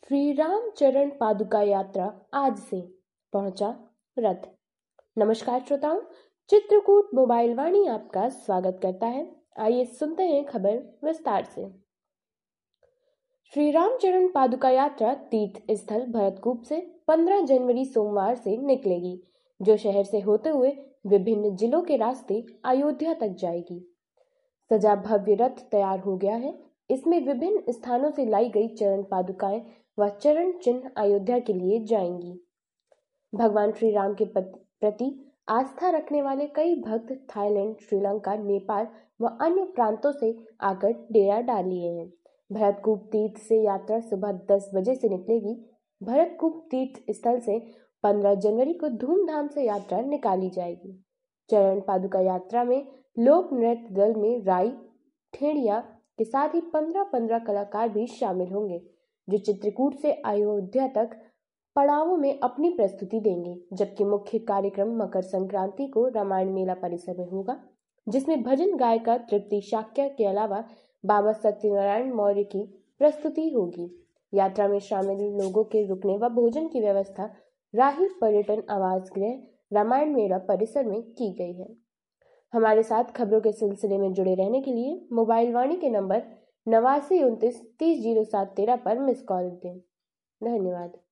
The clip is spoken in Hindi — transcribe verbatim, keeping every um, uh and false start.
श्री राम चरण पादुका यात्रा आज से पहुंचा रथ। नमस्कार श्रोताओं, चित्रकूट मोबाइल वाणी आपका स्वागत करता है। आइए सुनते हैं खबर विस्तार से। श्री राम चरण पादुका यात्रा तीर्थ स्थल भरतकूप से पंद्रह जनवरी सोमवार से निकलेगी, जो शहर से होते हुए विभिन्न जिलों के रास्ते अयोध्या तक जाएगी। सजा भव्य रथ तैयार हो गया है। इसमें विभिन्न स्थानों से लाई गई चरण पादुकाएं व चरण चिन्ह अयोध्या के लिए जाएंगी। भगवान श्री राम के प्रति आस्था रखने वाले कई भक्त थाईलैंड, श्रीलंका, नेपाल व अन्य प्रांतों से आकर डेरा डाल लिए हैं। भरतकूप तीर्थ से यात्रा सुबह दस बजे से निकलेगी। भरतकूप तीर्थ स्थल से पंद्रह जनवरी को धूमधाम से यात्रा निकाली जाएगी। चरण पादुका यात्रा में लोक नृत्य दल में राई, ठेड़िया के साथ ही पंद्रह पंद्रह कलाकार भी शामिल होंगे, जो चित्रकूट से अयोध्या तक पड़ावों में अपनी प्रस्तुति देंगे। जबकि मुख्य कार्यक्रम मकर संक्रांति को रामायण मेला परिसर में होगा, जिसमें भजन गायिका तृप्ति शाक्य के अलावा बाबा सत्यनारायण मौर्य की प्रस्तुति होगी। यात्रा में शामिल लोगों के रुकने व भोजन की व्यवस्था राही पर्यटन आवास गृह रामायण मेला परिसर में की गई है। हमारे साथ खबरों के सिलसिले में जुड़े रहने के लिए मोबाइल वाणी के नंबर नवासी उनतीस तीस जीरो सात तेरह पर मिस कॉल दें। धन्यवाद।